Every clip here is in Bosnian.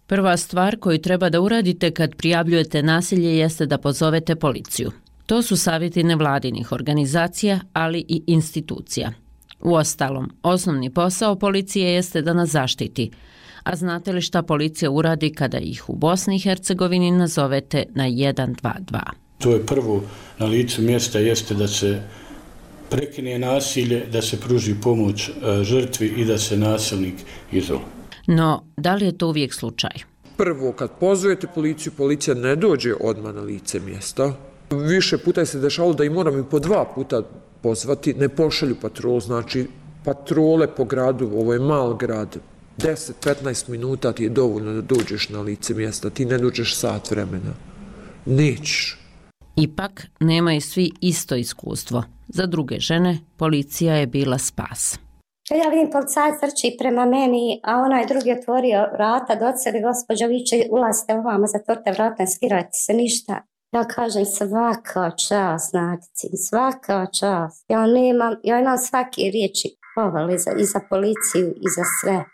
Prva stvar koju treba da uradite kad prijavljujete nasilje jeste da pozovete policiju. To su savjeti nevladinih organizacija, ali i institucija. Uostalom, osnovni posao policije jeste da nas zaštiti. A znate li šta policija uradi kada ih u Bosni i Hercegovini nazovete na 112? To je prvo na licu mjesta jeste da se prekine nasilje, da se pruži pomoć žrtvi i da se nasilnik izoluje. No, da li je to uvijek slučaj? Prvo, kad pozovete policiju, policija ne dođe odmah na lice mjesta. Više puta se dešavalo da i moram i po 2 puta pozvati, ne pošalju patrol, znači patrole po gradu, ovo je mal grad, 10-15 minuta ti je dovoljno da dođeš na lice mjesta, ti ne dođeš sat vremena. Nećeš. Ipak, nemaju svi isto iskustvo. Za druge žene, policija je bila spas. Ja vidim policajac trči prema meni, a onaj drugi otvorio vrata, doceli, gospođo, viče, ulazite ovamo, zatvorite vrata, ne skirajte se ništa. Ja kažem, svaka čast, znate, svaka čast. Ja imam svake riječi pohvale i za policiju i za sve.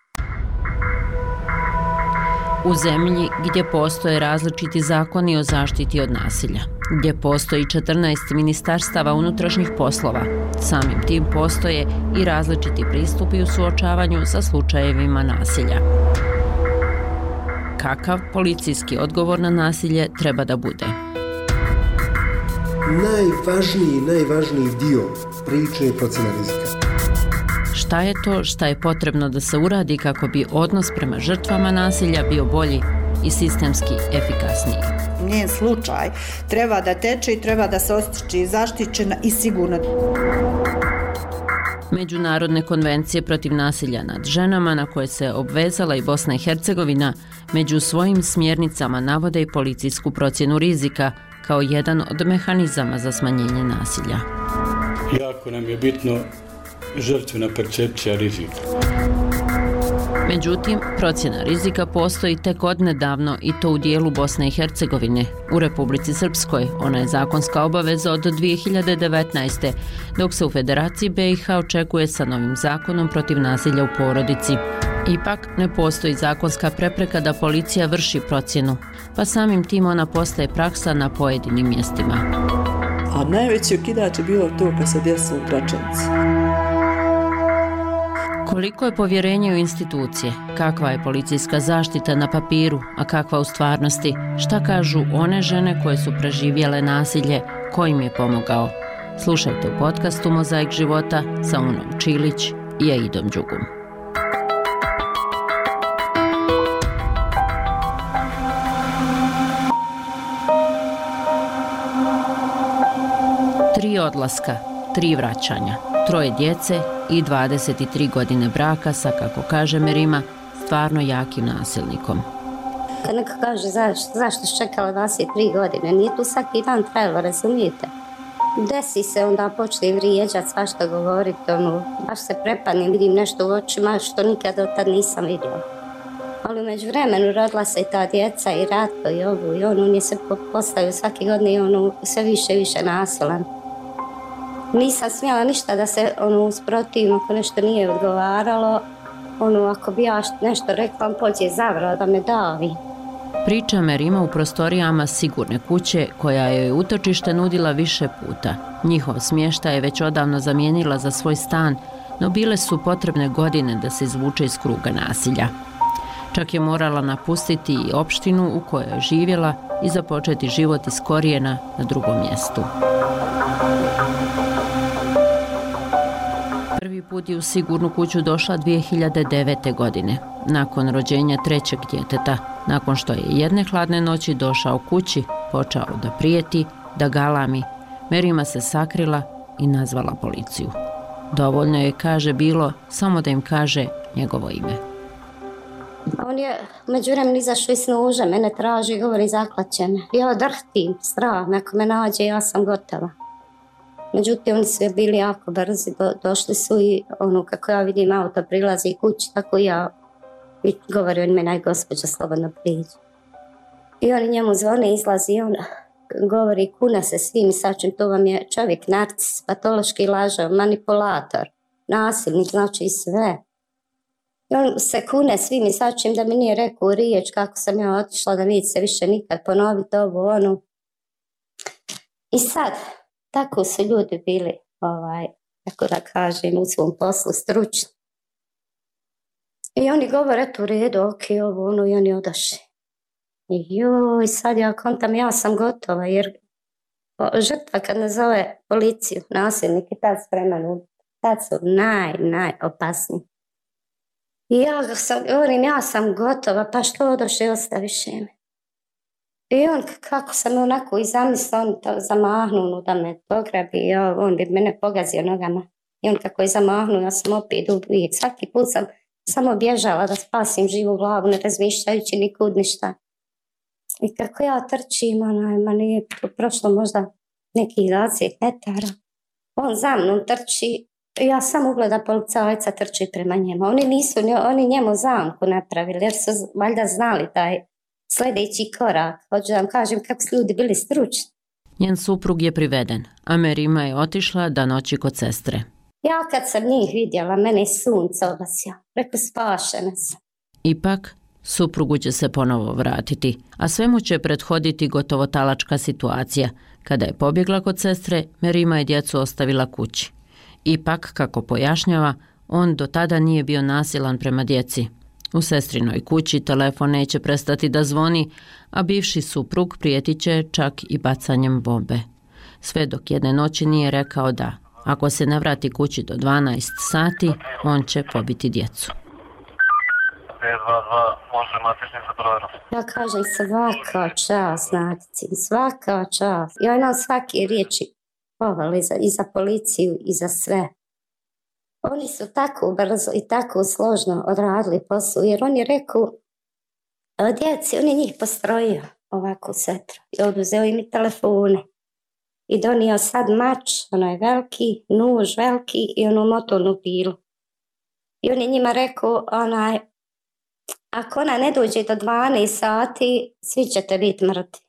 U zemlji gdje postoje različiti zakoni o zaštiti od nasilja, gdje postoji 14 ministarstava unutrašnjih poslova, samim tim postoje i različiti pristupi u suočavanju sa slučajevima nasilja. Kakav policijski odgovor na nasilje treba da bude? Najvažniji dio priče je procjena rizika. Šta je to šta je potrebno da se uradi kako bi odnos prema žrtvama nasilja bio bolji i sistemski efikasniji? Njen slučaj treba da teče i treba da se osjeća zaštićena i sigurna. Međunarodne konvencije protiv nasilja nad ženama na koje se obvezala i Bosna i Hercegovina među svojim smjernicama navode i policijsku procjenu rizika kao jedan od mehanizama za smanjenje nasilja. Jako nam je bitno žrtvena percepcija rizika. Međutim, procjena rizika postoji tek odnedavno i to u dijelu Bosne i Hercegovine. U Republici Srpskoj ona je zakonska obaveza od 2019. dok se u Federaciji BiH očekuje sa novim zakonom protiv nasilja u porodici. Ipak ne postoji zakonska prepreka da policija vrši procjenu, pa samim tim ona postaje praksa na pojedinim mjestima. A najveći okidač je bilo to kad se desilo u Gračanici. Koliko je povjerenje u institucije? Kakva je policijska zaštita na papiru, a kakva u stvarnosti? Šta kažu one žene koje su preživjele nasilje? Ko im je pomogao? Slušajte u podcastu Mozaik života sa Unom Čilić i Aidom Đugum. Tri odlaska, 3 vraćanja, 3 djece i 23 godine braka sa, kako kaže Merima, stvarno jakim nasilnikom. Kad neko kaže zašto si čekala 23 godine, nije tu svaki dan trajalo, razumijete? Desi se, onda počne vrijeđati, svašta govoriti, baš se prepadnem, vidim nešto u očima što nikad od tad nisam vidjela. Ali umeđu vremenu rodila se i ta djeca i Ratko i ovu i on je se postavio svake godine i sve više i više nasilan. Nisam smjela ništa da se usprotivim ako nešto nije odgovaralo. Ako bi ja nešto rekla, on pođe zavrlo da me davi. Priča Merima u prostorijama sigurne kuće koja joj utočište nudila više puta. Njihov smještaj je već odavno zamijenila za svoj stan, no bile su potrebne godine da se izvuče iz kruga nasilja. Čak je morala napustiti i opštinu u kojoj je živjela i započeti život iz korijena na drugom mjestu. Prvi put je u sigurnu kuću došla 2009. godine, nakon rođenja 3. djeteta, nakon što je jedne hladne noći došao kući, počeo da prijeti, da galami. Merima se sakrila i nazvala policiju. Dovoljno je, kaže, bilo samo da im kaže njegovo ime. On je među vremenu izašao iz nuže, mene traži i govori zaklaće me. Ja drhtim, strah, ako me nađe ja sam gotova. Međutim, oni su bili jako brzi, došli su i kako ja vidim auto prilazi kući, tako ja govori on meni, aj gospođa, slobodno priđi. I oni njemu zvone, izlazi i on govori, kuna se svim i sačem, to vam je čovjek narcis, patološki lažav, manipulator, nasilnik, znači i sve. I on se kune svim i svačim da mi nije rekao riječ kako sam ja otišla, da neće se više nikad ponoviti ovo, ono. I sad, tako su ljudi bili, tako da kažem, u svom poslu stručni. I oni govore, eto u redu, ok, ovo, ono, i oni odaše. I joj, sad ja kontam, ja sam gotova, jer žrtva kad nazove policiju, nasilnik i tad spreman, tad su najopasniji. I ja sam gotova, pa što odoše, ostaviš me. I on, kako sam onako i zamislila, on to zamahnuo da me pograbi, on bi mene pogazio nogama. I on kako je zamahnuo, ja sam opet uvijek. Svaki put sam samo bježala da spasim živu glavu, ne razmišljajući nikud ništa. I kako ja trčim, ma nije prošlo možda nekih 20 metara. On za mnom trči, ja sam ugleda policajca trči prema njemu. Oni njemu zamku napravili, jer su valjda znali taj sljedeći korak. Hoću da vam kažem kako su ljudi bili stručni. Njen suprug je priveden, a Merima je otišla da noći kod sestre. Ja kad sam njih vidjela, mene je sunce obasio. Rekao, spašena sam. Ipak, suprugu će se ponovo vratiti, a svemu će prethoditi gotovo talačka situacija. Kada je pobjegla kod sestre, Merima je djecu ostavila kući. Ipak, kako pojašnjava, on do tada nije bio nasilan prema djeci. U sestrinoj kući telefon neće prestati da zvoni, a bivši suprug prijetit će čak i bacanjem bombe. Sve dok jedne noći nije rekao da, ako se ne vrati kući do 12 sati, on će pobiti djecu. Ja kažem svaka čast, svaka čast. Ja imam svake riječi pohvale i za policiju i za sve. Oni su tako brzo i tako složno odradili posao, jer on je rekao djeci, on je njih postrojio ovako setro i oduzeo im i telefone i donio sad mač, onaj veliki, nuž veliki i onu motornu pilu. I on je njima rekao, ako ona ne dođe do 12 sati, svi ćete biti mrtvi.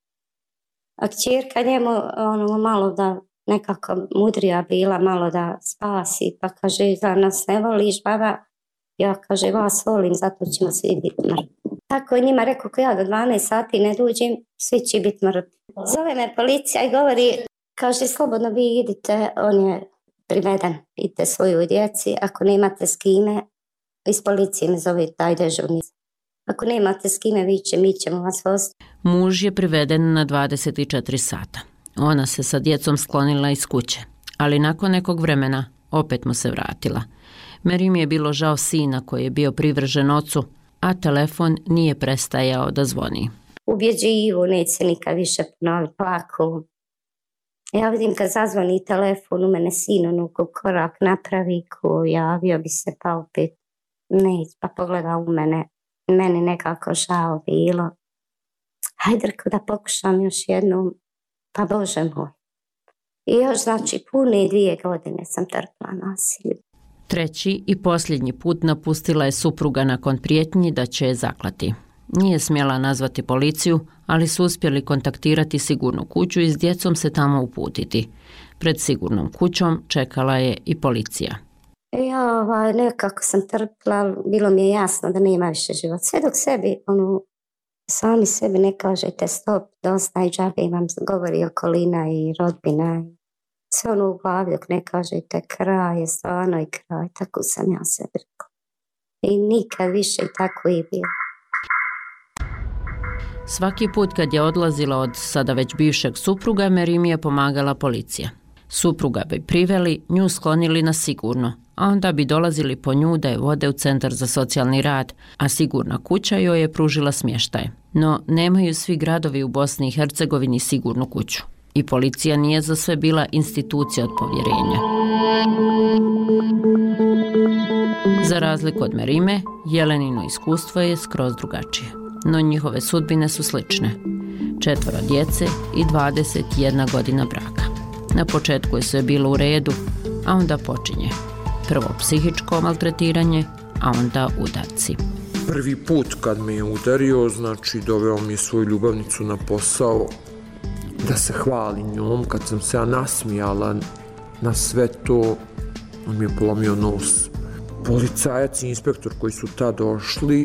A kćerka njemu malo da nekako mudrija bila, malo da spasi, pa kaže, za nas ne voliš, baba? Ja kaže, vas volim, zato ćemo svi biti mrtvi. Tako je njima rekao, ako ja do 12 sati ne dođem, svi će biti mrtvi. Zove me policija i govori, kaže, slobodno vi idite, on je priveden, idite svoju djeci, ako nemate s kime, iz policije me zove taj dežurni. Ako nemate s kime, mi ćemo vas voziti. Muž je priveden na 24 sata. Ona se sa djecom sklonila iz kuće, ali nakon nekog vremena opet mu se vratila. Merimi je bilo žao sina koji je bio privržen ocu, a telefon nije prestajao da zvoni. Ubjeđivo, neće se nikad više ponoviti, plako. Ja vidim kad zazvoni telefon, u mene sin korak napravi, javio bi se pa opet neće, pa pogleda u mene. Meni nekako žao bilo. Hajde da pokušam još jednom, pa Bože moj. I još znači pune 2 godine sam trpila nasilje. Treći i posljednji put napustila je supruga nakon prijetnji da će je zaklati. Nije smjela nazvati policiju, ali su uspjeli kontaktirati sigurnu kuću i s djecom se tamo uputiti. Pred sigurnom kućom čekala je i policija. Ja nekako sam trpila, bilo mi je jasno da nema više života. Sve dok sami sebi ne kažete stop, dosta i džabe vam govori okolina i rodbina. Sve u glavi dok ne kažete kraj je stvarno i kraj, tako sam ja sebi rekla. I nikad više tako i bilo. Svaki put kad je odlazila od sada već bivšeg supruga, Merimi je pomagala policija. Supruga bi priveli, nju sklonili na sigurno, a onda bi dolazili po nju da je vode u centar za socijalni rad, a sigurna kuća joj je pružila smještaj. No, nemaju svi gradovi u Bosni i Hercegovini sigurnu kuću. I policija nije za sve bila institucija od povjerenja. Za razliku od Merime, Jelenino iskustvo je skroz drugačije. No njihove sudbine su slične. 4 djece i 21 godina braka. Na početku je sve bilo u redu, a onda počinje. Prvo psihičko maltretiranje, a onda udarci. Prvi put kad me je udario, znači doveo mi je svoju ljubavnicu na posao da se hvali njom. Kad sam se ja nasmijala na sve to, on mi je polomio nos. policajac i inspektor koji su tad došli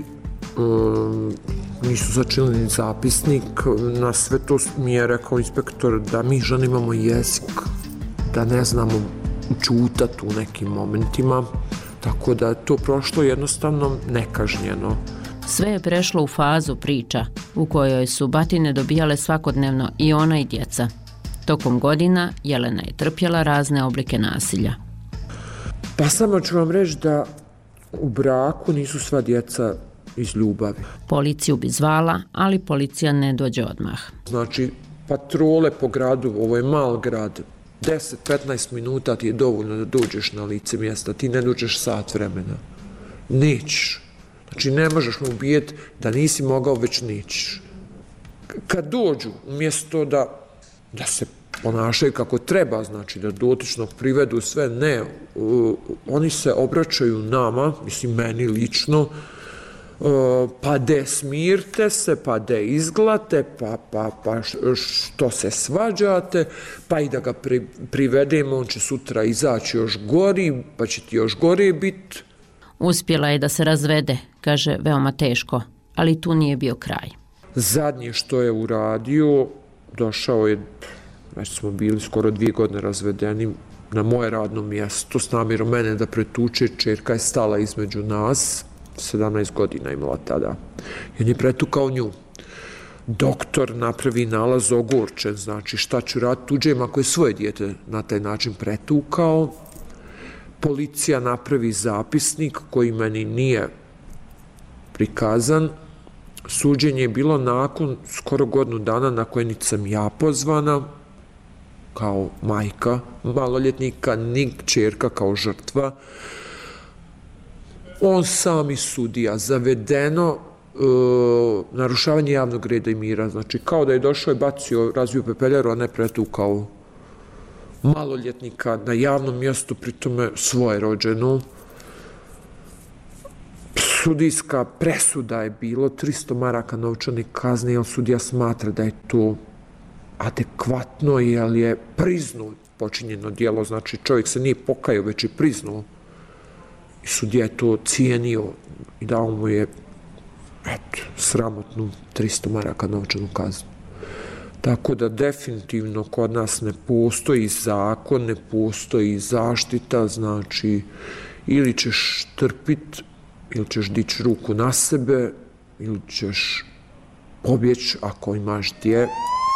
nisu začinili ni zapisnik. Na sve to mi je rekao inspektor da mi žene imamo jezik, da ne znamo čutati u nekim momentima, tako da je to prošlo jednostavno nekažnjeno. Sve je prešlo u fazu priča u kojoj su batine dobijale svakodnevno i ona i djeca. Tokom godina Jelena je trpjela razne oblike nasilja. Pa samo ću vam reći da u braku nisu sva djeca iz ljubavi. Policiju bi zvala, ali policija ne dođe odmah. Znači, patrole po gradu, ovo je mal grad, 10-15 minuta ti je dovoljno da dođeš na lice mjesta, ti ne dođeš sat vremena. Nećeš. Znači, ne možeš mu ubijeti da nisi mogao, već nećeš. Kad dođu, umjesto da se ponašaju kako treba, znači da dotičnog privedu sve, ne, oni se obraćaju nama, mislim meni lično, pa de smirte se, pa de izglate, pa što se svađate, pa i da ga privedemo, on će sutra izaći još gori, pa će ti još gore biti. Uspjela je da se razvede, kaže, veoma teško, ali tu nije bio kraj. Zadnje što je uradio, došao je, već smo bili skoro 2 godine razvedeni, na moje radno mjesto s namjerom mene da pretuče. Čerka je stala između nas, 17 godina imala tada. I on je pretukao nju. Doktor napravi nalaz ogorčen, znači šta ću raditi tuđem ako je svoje dijete na taj način pretukao. Policija napravi zapisnik koji meni nije prikazan. Suđenje je bilo nakon skoro godinu dana na koje niti sam ja pozvana kao majka maloljetnika, ni kćerka kao žrtva. On sam i sudija, zavedeno narušavanje javnog reda i mira, znači kao da je došao i bacio, razvio pepeljaru, a ne pretukao maloljetnika na javnom mjestu, pritome svoje rođenu. Sudijska presuda je bilo 300 maraka novčane kazne, jer sudija smatra da je to adekvatno, jer je priznao počinjeno djelo, znači čovjek se nije pokajao, već je priznao. I sudija je to cijenio i dao mu je sramotnu 300 maraka novčanu kaznu. Tako da definitivno kod nas ne postoji zakon, ne postoji zaštita, znači ili ćeš trpiti, ili ćeš dići ruku na sebe, ili ćeš pobjeći ako imaš gdje.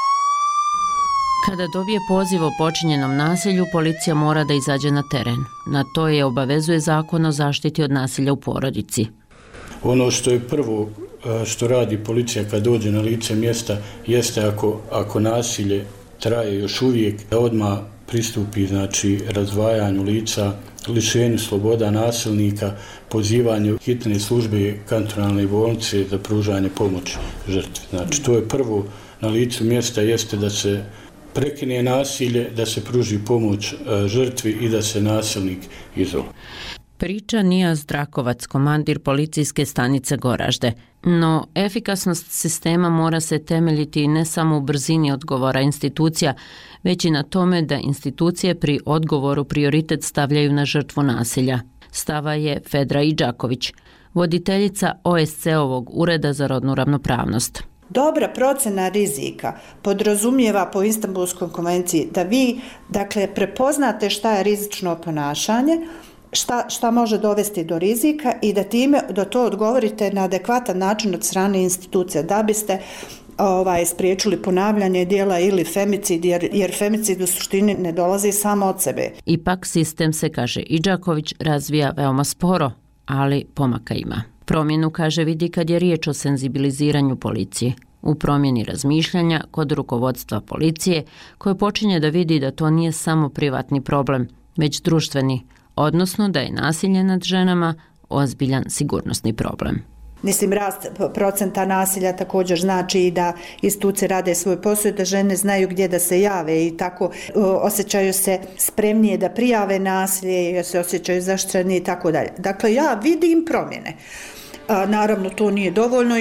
Kada dobije poziv o počinjenom nasilju, policija mora da izađe na teren. Na to je obavezuje Zakon o zaštiti od nasilja u porodici. Ono što je prvo što radi policija kad dođe na lice mjesta jeste ako nasilje traje još uvijek, da odmah pristupi, znači, razdvajanju lica, lišenju sloboda nasilnika, pozivanju hitne službe kantonalne bolnice za pružanje pomoći žrtvi. Znači, to je prvo na licu mjesta jeste da se prekine nasilje, da se pruži pomoć žrtvi i da se nasilnik izoluje. Priča Nijaz Drakovac, komandir policijske stanice Goražde. No, efikasnost sistema mora se temeljiti ne samo u brzini odgovora institucija, već i na tome da institucije pri odgovoru prioritet stavljaju na žrtvu nasilja. Stava je Fedra Idžaković, voditeljica OSCE-ovog Ureda za rodnu ravnopravnost. Dobra procena rizika podrazumijeva po Istanbulskoj konvenciji da vi, dakle, prepoznate šta je rizično ponašanje, šta može dovesti do rizika i da time da to odgovorite na adekvatan način od strane institucija, da biste spriječili ponavljanje djela ili femicid, jer femicid u suštini ne dolazi samo od sebe. Ipak sistem se, kaže Idžaković, razvija veoma sporo, ali pomaka ima. Promjenu, kaže, vidi kad je riječ o senzibiliziranju policije. U promjeni razmišljanja kod rukovodstva policije, koje počinje da vidi da to nije samo privatni problem, već društveni, odnosno da je nasilje nad ženama ozbiljan sigurnosni problem. Mislim, rast procenta nasilja također znači i da institucije rade svoj posao, da žene znaju gdje da se jave i tako osjećaju se spremnije da prijave nasilje, se osjećaju zaštićenije i tako dalje. Dakle, ja vidim promjene. Naravno, to nije dovoljno.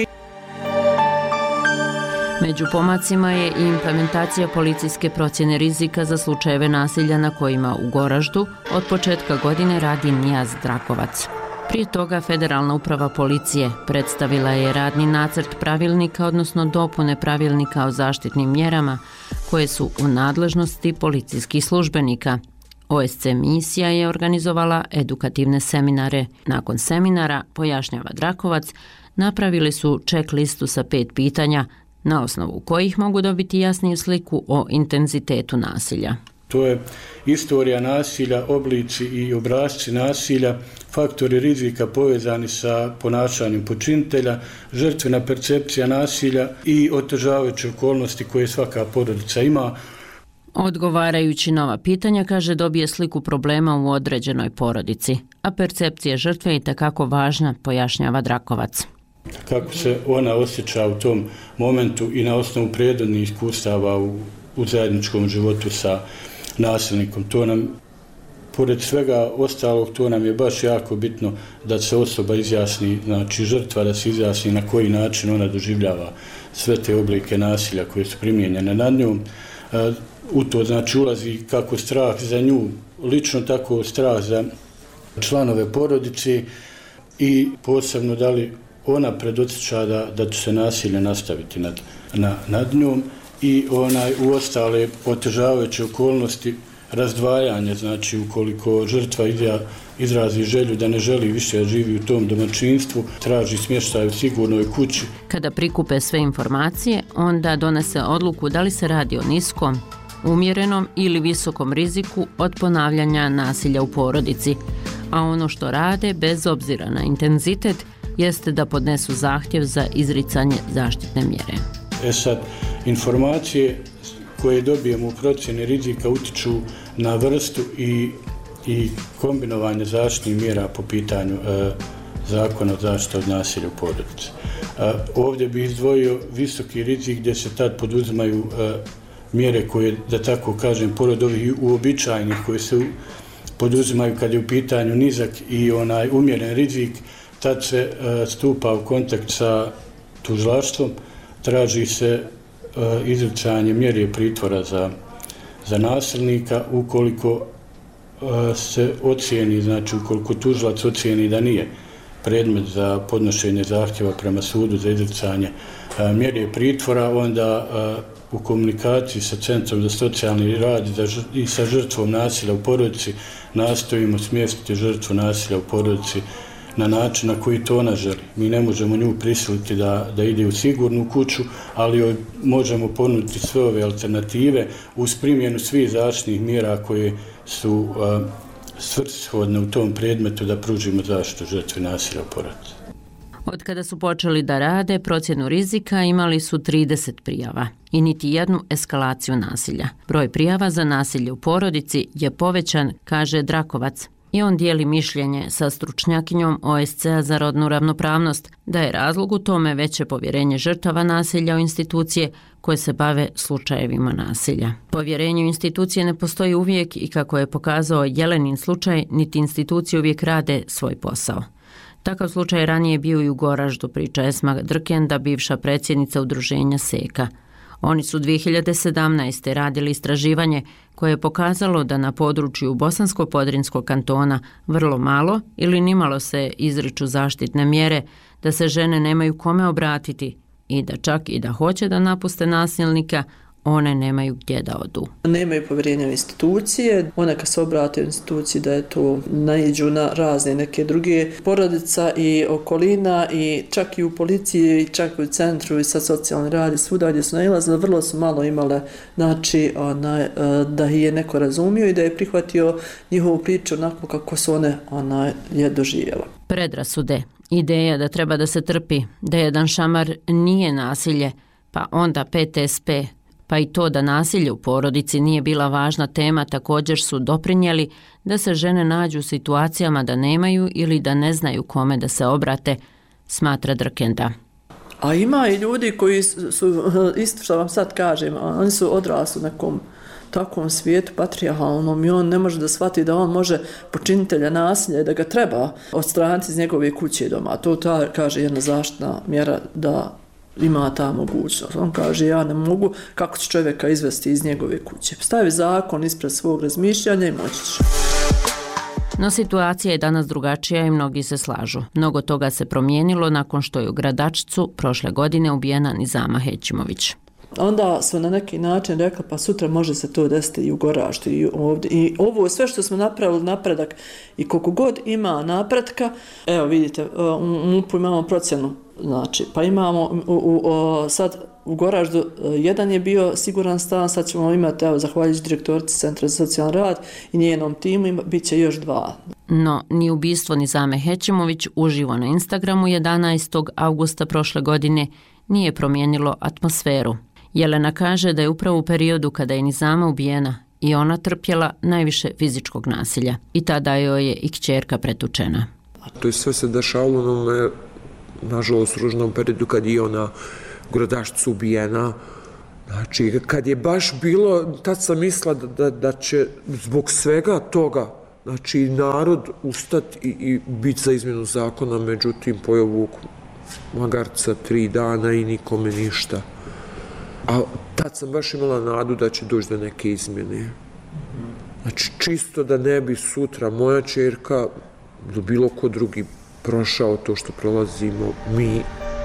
Među pomacima je i implementacija policijske procjene rizika za slučajeve nasilja na kojima u Goraždu od početka godine radi Nijaz Drakovac. Prije toga Federalna uprava policije predstavila je radni nacrt pravilnika, odnosno dopune pravilnika o zaštitnim mjerama koje su u nadležnosti policijskih službenika. OSC misija je organizovala edukativne seminare. Nakon seminara, pojašnjava Drakovac, napravili su check listu sa 5 pitanja, na osnovu kojih mogu dobiti jasniju sliku o intenzitetu nasilja. To je istorija nasilja, oblici i obrasci nasilja, faktori rizika povezani sa ponašanjem počinitelja, žrtvena percepcija nasilja i otežavajuće okolnosti koje svaka porodica ima. Odgovarajući na ova pitanja, kaže, dobije sliku problema u određenoj porodici, a percepcija žrtve je itekako važna, pojašnjava Drakovac. Kako se ona osjeća u tom momentu i na osnovu prethodnih iskustava u zajedničkom životu sa nasilnikom. To nam, pored svega ostalog, to nam je baš jako bitno da se osoba izjasni, znači žrtva da se izjasni na koji način ona doživljava sve te oblike nasilja koje su primijenjene nad njom. U to znači ulazi kako strah za nju, lično tako strah za članove porodice i posebno da li ona predosjeća da će se nasilje nastaviti nad njom i u ostale otežavajuće okolnosti razdvajanja, znači ukoliko žrtva izrazi želju da ne želi više da živi u tom domaćinstvu, traži smještaj u sigurnoj kući. Kada prikupe sve informacije, onda donese odluku da li se radi o niskom, umjerenom ili visokom riziku od ponavljanja nasilja u porodici, a ono što rade, bez obzira na intenzitet, jeste da podnesu zahtjev za izricanje zaštitne mjere. Sad, informacije koje dobijemo u procjeni rizika utiču na vrstu i kombinovanje zaštitnih mjera po pitanju zakona o zaštiti od nasilja u porodici. Ovdje bih izdvojio visoki rizik gdje se tad poduzimaju mjere koje, da tako kažem, pored ovih uobičajenih koje se poduzimaju kad je u pitanju nizak i umjeren rizik, tad se stupa u kontakt sa tužilaštvom, traži se izricanje mjere pritvora za nasilnika ukoliko se ocijeni, znači ukoliko tužilac ocijeni da nije predmet za podnošenje zahtjeva prema sudu za izricanje mjere pritvora, onda u komunikaciji sa Centrom za socijalni rad i sa žrtvom nasilja u porodici nastojimo smjestiti žrtvu nasilja u porodici na način na koji to ona želi. Mi ne možemo nju prisiliti da ide u sigurnu kuću, ali joj možemo ponuditi sve ove alternative uz primjenu svih zaštitnih mjera koje su svrsishodne u tom predmetu da pružimo zaštitu žrtvi nasilja u porodici. Od kada su počeli da rade procjenu rizika, imali su 30 prijava i niti jednu eskalaciju nasilja. Broj prijava za nasilje u porodici je povećan, kaže Drakovac. I on dijeli mišljenje sa stručnjakinjom OSC-a za rodnu ravnopravnost da je razlog u tome veće povjerenje žrtava nasilja u institucije koje se bave slučajevima nasilja. Povjerenje u institucije ne postoji uvijek i kako je pokazao Jelenin slučaj, niti institucije uvijek rade svoj posao. Takav slučaj ranije bio i u Goraždu, priča Esma Drkenda, bivša predsjednica udruženja Seka. Oni su 2017. radili istraživanje koje je pokazalo da na području Bosansko-Podrinskog kantona vrlo malo ili nimalo se izriču zaštitne mjere, da se žene nemaju kome obratiti i da čak i da hoće da napuste nasilnika, one nemaju gdje da odu. Nemaju povjerenja u institucije, one kad se obrate u instituciji da je to naiđu na razne neke druge porodica i okolina i čak i u policiji i čak i u centru i sa socijalni rad i svuda gdje su nailazile, vrlo su malo imale znači, da je neko razumio i da je prihvatio njihovu priču onako kako su one je doživjela. Predrasude, ideja da treba da se trpi, da jedan šamar nije nasilje, pa onda PTSP, pa i to da nasilje u porodici nije bila važna tema također su doprinijeli da se žene nađu u situacijama da nemaju ili da ne znaju kome da se obrate, smatra Drkenda. A ima i ljudi koji su, isto što vam sad kažem, oni su odrasli u nekom takvom svijetu patrijarhalnom i on ne može da shvati da on može počinitelja nasilja i da ga treba odstraniti iz njegove kuće i doma. To kaže jedna zaštitna mjera da ima ta mogućnost. On kaže ja ne mogu, kako će čovjeka izvesti iz njegove kuće. Stavi zakon ispred svog razmišljanja i moći će. No situacija je danas drugačija i mnogi se slažu. Mnogo toga se promijenilo nakon što je u Gradačcu prošle godine ubijena Nizama Hećimović. Onda smo na neki način rekli pa sutra može se to desiti i u Goraždu i ovdje. I ovo sve što smo napravili napredak i koliko god ima napretka, evo vidite, u MUP-u imamo procjenu, znači, pa imamo sad u Goraždu jedan je bio siguran stan, sad ćemo imati, evo, zahvaljujući direktorici Centra za socijalni rad i njenom timu, bit će još 2. No, ni ubistvo Nizame Hećimović uživo na Instagramu 11. augusta prošle godine nije promijenilo atmosferu. Jelena kaže da je upravo u periodu kada je Nizama ubijena i ona trpjela najviše fizičkog nasilja i tada joj je i kćerka pretučena. To je sve se dešavalo u onome, nažalost, ružnom periodu kad je ona u Gradačcu ubijena. Znači, kad je baš bilo, tad sam mislila da će zbog svega toga, znači, narod ustati i biti za izmjenu zakona, međutim, pojavu magarca 3 dana i nikome ništa. A tad sam baš imala nadu da će doći do neke izmjene. Znači, čisto da ne bi sutra moja ćerka do bilo ko drugi prošao to što prolazimo mi.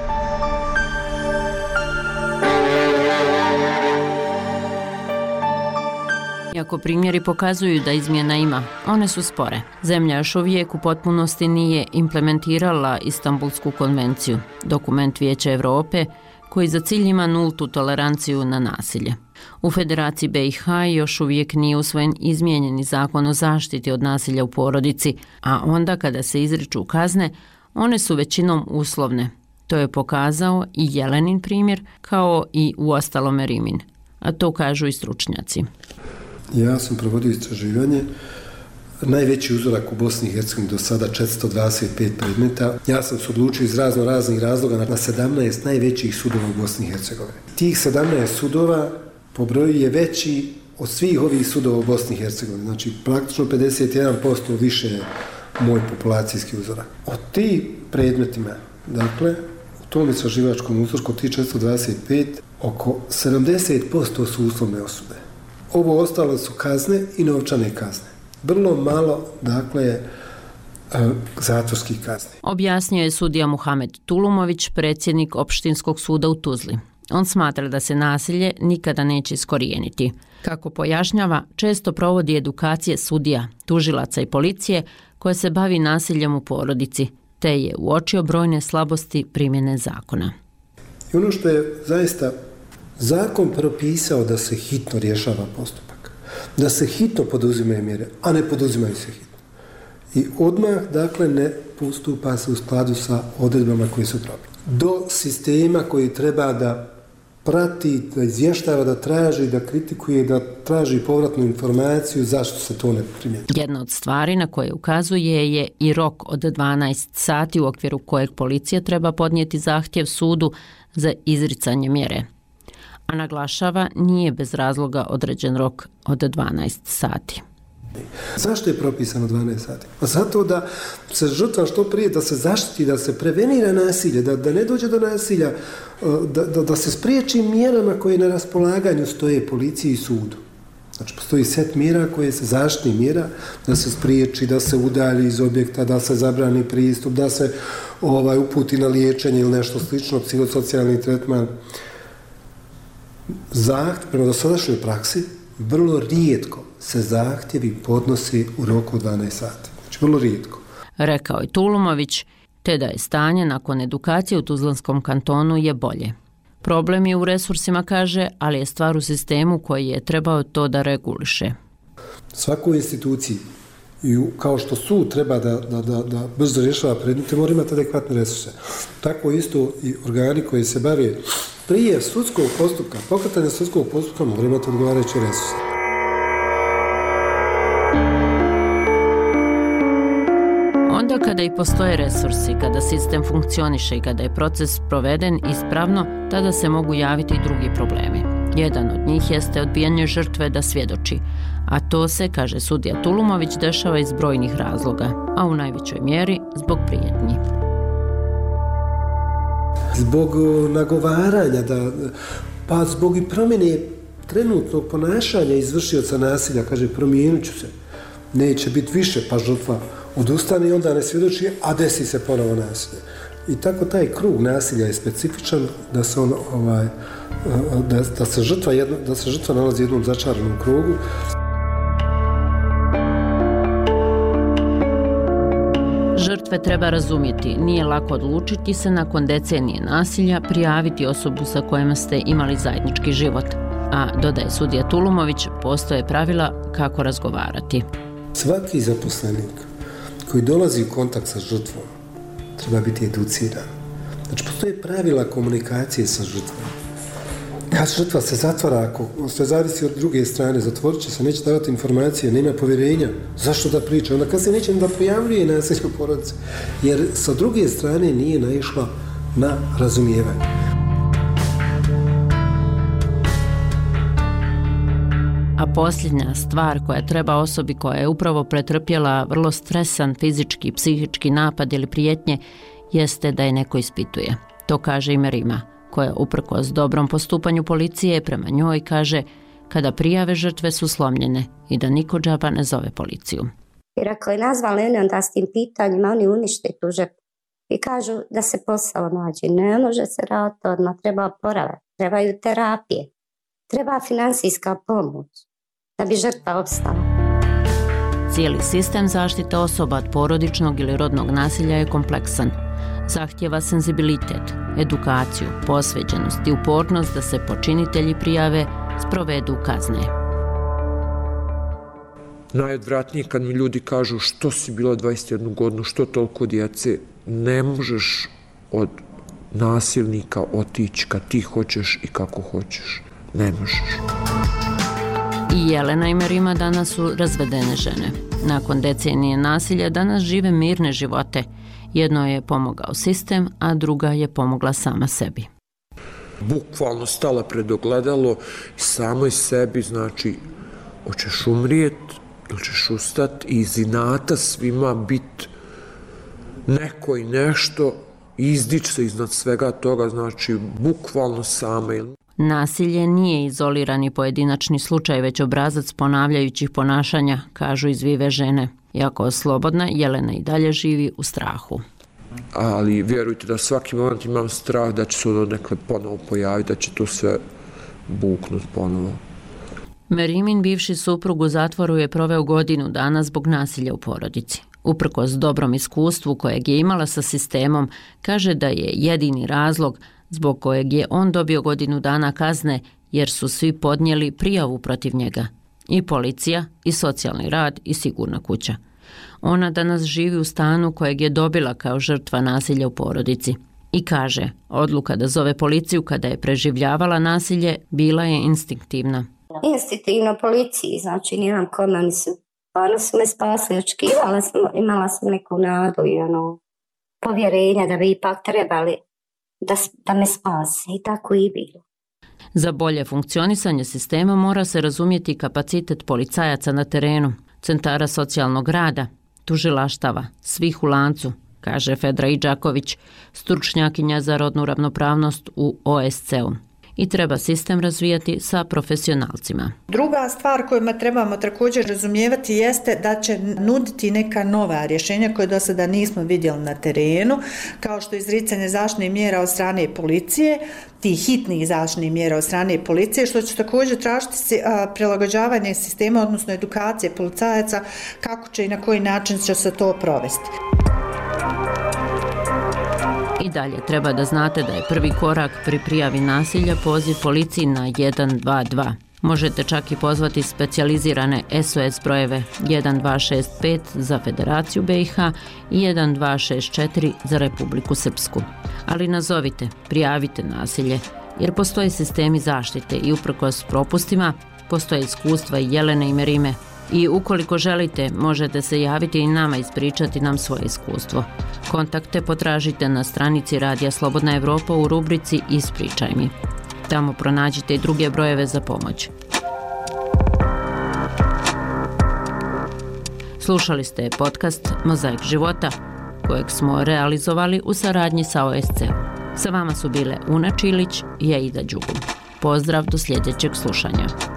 Iako primjeri pokazuju da izmjena ima, one su spore. Zemlja još uvijek u potpunosti nije implementirala Istanbulsku konvenciju, dokument Vijeća Europe koji za cilj ima nultu toleranciju na nasilje. U Federaciji BiH još uvijek nije usvojen izmijenjeni zakon o zaštiti od nasilja u porodici, a onda kada se izriču kazne, one su većinom uslovne. To je pokazao i Jelenin primjer, kao i uostalome Rimin, a to kažu i stručnjaci. Ja sam provodio istraživanje. Najveći uzorak u Bosni i Hercegovini do sada 425 predmeta. Ja sam se odlučio iz raznih razloga na 17 najvećih sudova u Bosni i Hercegovini. Tih 17 sudova po broju je veći od svih ovih sudova u Bosni i Hercegovini. Znači, praktično 51% više je moj populacijski uzorak. Od tih predmetima, dakle, u tom istraživačkom uzorku od tih 425, oko 70% su uslovne osude. Ovo ostalo su kazne i novčane kazne. Vrlo malo, dakle, zatvorskih kazni. Objasnio je sudija Muhamed Tulumović, predsjednik Opštinskog suda u Tuzli. On smatra da se nasilje nikada neće iskorijeniti. Kako pojašnjava, često provodi edukacije sudija, tužilaca i policije koja se bavi nasiljem u porodici, te je uočio brojne slabosti primjene zakona. I ono što je zaista zakon propisao da se hitno rješava postupak, da se hitno poduzimaju mjere, a ne poduzimaju se hitno. I odmah, dakle, ne postupa se u skladu sa odredbama koje su propisane. Do sistema koji treba da prati, da izvještava, da traži, da kritikuje, da traži povratnu informaciju zašto se to ne primjenjuje. Jedna od stvari na koje ukazuje je i rok od 12 sati u okviru kojeg policija treba podnijeti zahtjev sudu za izricanje mjere. A naglašava, nije bez razloga određen rok od 12 sati. Zašto je propisano 12 sati? Pa zato da se žrtva što prije, da se zaštiti, da se prevenira nasilje, da ne dođe do nasilja, da se spriječi mjerama koje na raspolaganju stoje policiji i sudu. Znači, postoji set mjera koje se zaštitni mjera, da se spriječi, da se udalji iz objekta, da se zabrani pristup, da se uputi na liječenje ili nešto slično, psihosocijalni tretman. Zahtjev, prema dosadašnjoj praksi, vrlo rijetko se zahtjevi podnosi u roku od 12 sati. Znači, vrlo rijetko. Rekao je Tulumović, te da je stanje nakon edukacije u Tuzlanskom kantonu je bolje. Problem je u resursima, kaže, ali je stvar u sistemu koji je trebao to da reguliše. Svakoj instituciji, kao što sud treba da brzo rješava predmete, mora imati adekvatne resurse. Tako isto i organi koji se bave prije sudskog postupka, pokretanja sudskog postupka, mora imati odgovarajuće resurse. Onda kada i postoje resursi, kada sistem funkcioniše i kada je proces proveden ispravno, tada se mogu javiti i drugi problemi. Jedan od njih jeste odbijanje žrtve da svjedoči, a to se, kaže sudija Tulumović, dešava iz brojnih razloga, a u najvećoj mjeri zbog prijetnji. Zbog nagovaranja, pa zbog i promjene trenutnog ponašanja izvršioca nasilja, kaže, promijenit ću se. neće biti više, pa žrtva odustane i onda ne svjedoči, a desi se ponovo nasilje. I tako taj krug nasilja je specifičan da se on da se žrtva nalazi u jednom začaranom krugu. Žrtve treba razumjeti, nije lako odlučiti se nakon decenije nasilja prijaviti osobu sa kojima ste imali zajednički život. A, dodaje sudija Tulumović, postoje pravila kako razgovarati. Svaki zaposlenik koji dolazi u kontakt sa žrtvom treba biti educiran. Znači, postoje pravila komunikacije sa žrtvom. Kad žrtva se zatvara, ako sve zavisi od druge strane, zatvorit će se, neće davati informacije, nema povjerenja, zašto da priča? Onda kad se neće da prijavljuje nasilje u porodici, jer sa druge strane nije naišla na razumijevanje. A posljednja stvar koja treba osobi koja je upravo pretrpjela vrlo stresan fizički, psihički napad ili prijetnje jeste da je neko ispituje. To kaže i Merima, koja uprkos dobrom postupanju policije prema njoj kaže kada prijave žrtve su slomljene i da niko džaba ne zove policiju. Jer ako je nazvali onda s tim pitanjima, oni unište tu žrtvu i kažu da se posao nađe. Ne može se raditi odmah, treba oporavak, trebaju terapije, treba finansijska pomoć da bi žrtva opstala. Cijeli sistem zaštite osoba od porodičnog ili rodnog nasilja je kompleksan. Zahtjeva senzibilitet, edukaciju, posvećenost i upornost da se počinitelji prijave, sprovedu kazne. Najodvratnije kad mi ljudi kažu što si bila 21 godinu, što toliko djece, ne možeš od nasilnika otići kad ti hoćeš i kako hoćeš. Ne možeš. I Jelena i Merima danas su razvedene žene. Nakon decenije nasilja danas žive mirne živote. Jedno je pomogao sistem, a druga je pomogla sama sebi. Bukvalno stala pred ogledalo i samoj sebi, znači, hoćeš umrijet ili ćeš ustat i iz inata svima bit neko i nešto, izdić se iznad svega toga, znači, bukvalno sama. Nasilje nije izolirani pojedinačni slučaj, već obrazac ponavljajućih ponašanja, kažu izvive žene. Iako slobodna, Jelena i dalje živi u strahu. Ali vjerujte da svaki moment imam strah da će se ono nekle ponovo pojaviti, da će to sve buknuti ponovo. Merimin bivši suprug u zatvoru je proveo godinu dana zbog nasilja u porodici. Uprkos dobrom iskustvu kojeg je imala sa sistemom, kaže da je jedini razlog zbog kojeg je on dobio godinu dana kazne jer su svi podnijeli prijavu protiv njega. I policija, i socijalni rad, i sigurna kuća. Ona danas živi u stanu kojeg je dobila kao žrtva nasilja u porodici. I kaže, odluka da zove policiju kada je preživljavala nasilje bila je instinktivna. Instinktivno policiji, znači nijem kome, oni su me spasili, imala sam neku nadu i povjerenja da bi ipak trebali da me spase i tako i bilo. Za bolje funkcionisanje sistema mora se razumjeti kapacitet policajaca na terenu, centara socijalnog rada, tužilaštava, svih u lancu, kaže Fedra Idžaković, stručnjakinja za rodnu ravnopravnost u OSCE-u. I treba sistem razvijati sa profesionalcima. Druga stvar koju trebamo također razumijevati jeste da će nuditi neka nova rješenja koje do sada nismo vidjeli na terenu, kao što je izricanje zaštitnih mjera od strane policije, tih hitnih zaštitnih mjera od strane policije, što će također tražiti prilagođavanje sistema, odnosno edukacije policajaca, kako će i na koji način će se to provesti. I dalje treba da znate da je prvi korak pri prijavi nasilja poziv policiji na 122. Možete čak i pozvati specijalizirane SOS brojeve 1265 za Federaciju BiH i 1264 za Republiku Srpsku. Ali nazovite, prijavite nasilje, jer postoje sistemi zaštite i uprkos propustima postoje iskustva i Jelene i Merime. I ukoliko želite, možete se javiti i nama ispričati nam svoje iskustvo. Kontakte potražite na stranici Radija Slobodna Evropa u rubrici Ispričaj mi. Tamo pronađite i druge brojeve za pomoć. Slušali ste podcast Mozaik života, kojeg smo realizovali u saradnji sa OSCE. Sa vama su bile Una Čilić i Aida Đugum. Pozdrav do sljedećeg slušanja.